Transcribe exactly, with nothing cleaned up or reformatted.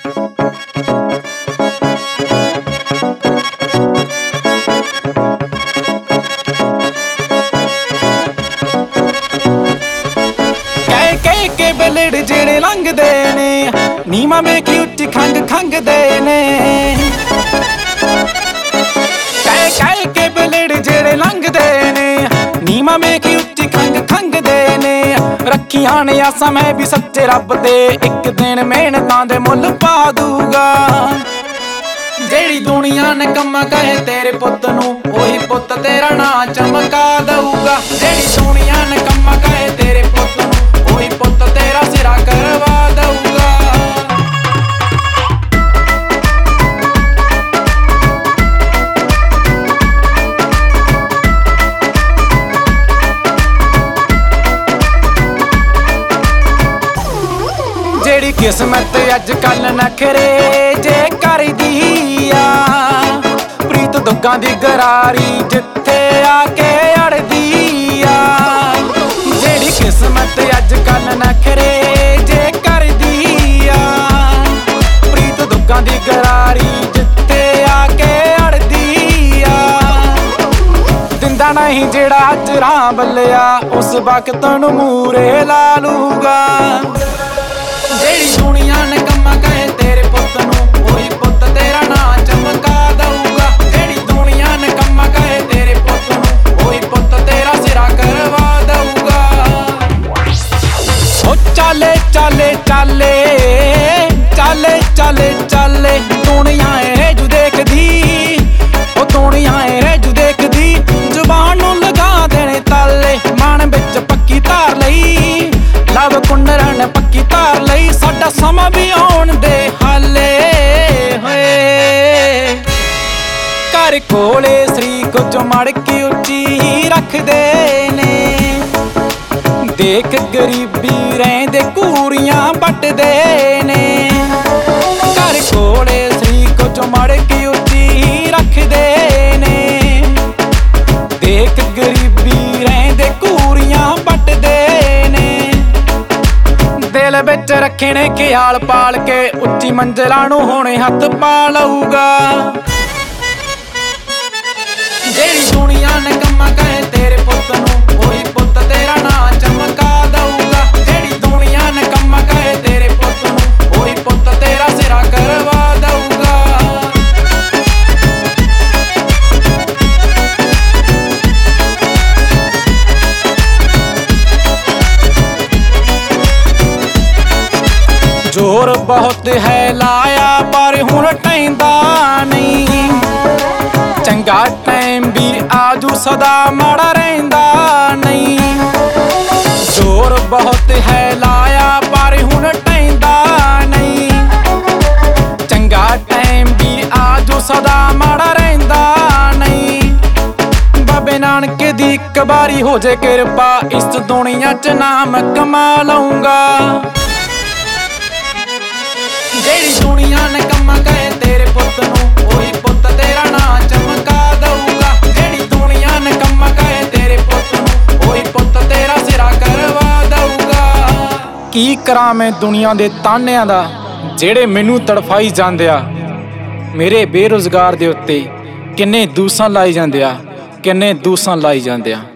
ਬਲੜ ਜਿਹੜੇ ਲੰਘਦੇ ਨੇ ਨੀਮਾ ਵੇਖੀ ਉੱਚੀ ਖੰਗ ਖੰਗਦੇ ਨੇ ਕਹਿ ਕਹਿ ਕੇ ਬਲੜ ਜਿਹੜੇ ਲੰਘਦੇ ਨੇ ਨੀਮਾ ਵੇਖੀ ਉੱਚੀ ਖੰਗ ਖੰਗਦੇ ਨੇ ਰੱਖੀਆਂ ਨੇ ਆਸਾਂ ਮੈਂ ਵੀ ਸੱਚੇ ਰੱਬ ਦੇ ਇੱਕ ਦਿਨ ਮਿਹਨਤਾਂ ਦੇ ਮੁੱਲ ਪਾ ਦੂਗਾ ਜਿਹੜੀ ਦੁਨੀਆ ਨੇ ਕੰਮਾਂ ਕਹੇ ਤੇਰੇ ਪੁੱਤ ਨੂੰ ਉਹੀ ਪੁੱਤ ਤੇਰਾ ਨਾਂ ਚਮਕਾ ਦਊਗਾ ਜਿਹੜੀ ਦੁਨੀਆ ਨੇ ਕੰਮਾਂ ਕਹੇ ਤੇਰੇ ਪੁੱਤ ਨੂੰ ਉਹੀ ਪੁੱਤ ਤੇਰਾ ਸਿਰਾ ਕਰਵਾ ਦਊਗਾ ਜਿਹੜੀ ਕਿਸਮਤ ਅੱਜ ਕੱਲ ਨਖਰੇ ਜੇ ਕਰਦੀ ਆ ਪ੍ਰੀਤ ਦੁੱਗਾਂ ਦੀ ਗਰਾਰੀ ਜਿੱਥੇ ਆ ਕੇ ਅੜਦੀ ਆ ਜਿਹੜੀ ਕਿਸਮਤ ਅੱਜ ਕੱਲ ਨਖਰੇ ਜੇ ਕਰਦੀ ਆ ਪ੍ਰੀਤ ਦੁੱਗਾਂ ਦੀ ਗਰਾਰੀ ਜਿੱਥੇ ਆ ਕੇ ਅੜਦੀ ਆ ਦਿੰਦਾ ਨਹੀਂ ਜਿਹੜਾ ਅੱਜ ਰਾਹ ਬੱਲਿਆ ਉਸ ਵਕਤ ਨੂੰ ਮੂਰੇ ਲਾ ਲੂਗਾ ਜਿਹੜੀ ਦੁਨੀਆ ਨੇ ਕੰਮਾਂ ਕਹੇ ਤੇਰੇ ਪੁੱਤ ਨੂੰ ਉਹੀ ਪੁੱਤ ਤੇਰਾ ਨਾਂ ਚਮਕਾ ਦਊਗਾ ਜਿਹੜੀ ਦੁਨੀਆ ਨੇ ਕੰਮਾਂ ਕਹੇ ਤੇਰੇ ਪੁੱਤ ਨੂੰ ਉਹੀ ਪੁੱਤ ਤੇਰਾ ਸਿਰਾ ਕਰਵਾ ਦਊਗਾ ਓ ਚਾਲੇ ਚਾਲੇ ਚਾਲੇ ਚਾਲੇ ਚਾਲੇ ਚਾਲੇ ਦੁਨੀਆ ਏ ਜੂ ਦੇਖਦੀ ਓ ਦੁਨੀਆ ਏ ਜੂ ਦੇਖਦੀ ਜ਼ੁਬਾਨ ਨੂੰ ਲਗਾ ਦੇਣੇ ਤਾਲੇ ਮਨ ਵਿੱਚ ਪੱਕੀ ਧਾਰ ਲਈ ਲਵ ਕੁੰਡਰਾਂ ਨੇ ਪੱਕੀ ਧਾਰ ਲਈ ਸਾਡਾ ਸਮਾਂ ਵੀ ਆਉਣ ਦੇ ਹਾਲੇ ਹੋਏ ਘਰ ਕੋਲੇ ਸਰੀ ਕੁਝ ਮੜ ਕੇ ਉੱਚੀ ਰੱਖਦੇ ਨੇ ਦੇਖ ਗਰੀਬੀ ਰਹਿੰਦੇ ਕੂਰੀਆਂ ਵੱਟਦੇ ਨੇ ਘਰ ਕੋਲੇ ਸਰੀ ਕੁਝ ਮੜ ਕੇ ਉੱਚੀ ਰੱਖਦੇ ਨੇ ਦੇਖ ਗਰੀਬੀ ਰਹਿੰਦੇ ਕੂਰੀਆਂ ਵੱਟਦੇ ਨੇ ਦਿਲ ਵਿੱਚ ਰੱਖੇ ਨੇ ਖਿਆਲ ਪਾਲ ਕੇ ਉੱਚੀ ਮੰਜ਼ਿਲਾਂ ਨੂੰ ਹੁਣੇ ਹੱਥ ਪਾ ਲਊਗਾ ਜਿਹੜੀ ਦੁਨੀਆ ਨੇ ਕੰਮਾਂ ਕਹੇ ਤੇਰੇ ਪੁੱਤ ਨੂੰ ਉਹੀ ਪੁੱਤ ਤੇਰਾ ਨਾਂ ਚਮਕਾ ਦਊਗਾ ਜਿਹੜੀ ਦੁਨੀਆ ਨੇ ਕੰਮਾਂ ਕਹੇ ਤੇਰੇ ਪੁੱਤ ਨੂੰ ਉਹੀ ਪੁੱਤ ਤੇਰਾ ਸਿਰਾ ਕਰਵਾ ਦਊਗਾ ਜ਼ੋਰ ਬਹੁਤ ਹੈ ਲਾਇਆ ਪਰ ਹੁਣ ਟੈਂਦਾ ਨਹੀਂ ਚੰਗਾ ਟਾਈਮ ਵੀ ਆਜੂ ਸਦਾ ਮਾੜਾ ਰਹਿੰਦਾ ਨਹੀਂ ਜ਼ੋਰ ਬਹੁਤ ਹੈ ਲਾਇਆ ਪਰ ਹੁਣ ਟੈਂਦਾ ਨਹੀਂ ਚੰਗਾ ਟਾਈਮ ਵੀ ਆਜੂ ਸਦਾ ਮਾੜਾ ਰਹਿੰਦਾ ਨਹੀਂ ਬਾਬੇ ਨਾਨਕ ਦੀ ਇੱਕ ਵਾਰੀ ਹੋ ਜੇ ਕਿਰਪਾ ਇਸ ਦੁਨੀਆ 'ਚ ਨਾਮ ਕਮਾ ਲਊਂਗਾ ਜਿਹੜੀ ਦੁਨੀਆ ਨੇ ਕੰਮਾਂ ਕਹੇ ਤੇਰੇ ਪੁੱਤ ਨੂੰ ਉਹੀ ਪੁੱਤ ਤੇਰਾ ਨਾਂ ਚਮਕਾ ਦਊਗਾ ਜਿਹੜੀ ਦੁਨੀਆ ਨੇ ਕੰਮਾਂ ਕਹੇ ਤੇਰੇ ਪੁੱਤ ਨੂੰ ਉਹੀ ਪੁੱਤ ਤੇਰਾ ਸਿਰਾ ਕਰਵਾ ਦਊਗਾ ਕੀ ਕਰਾਂ ਮੈਂ ਦੁਨੀਆ ਦੇ ਤਾਨਿਆਂ ਦਾ ਜਿਹੜੇ ਮੈਨੂੰ ਤੜਫਾਈ ਜਾਂਦੇ ਆ ਮੇਰੇ ਬੇਰੁਜ਼ਗਾਰ ਦੇ ਉੱਤੇ ਕਿੰਨੇ ਦੂਸਾਂ ਲਾਈ ਜਾਂਦੇ ਆ ਕਿੰਨੇ ਦੂਸਾਂ ਲਾਈ ਜਾਂਦੇ ਆ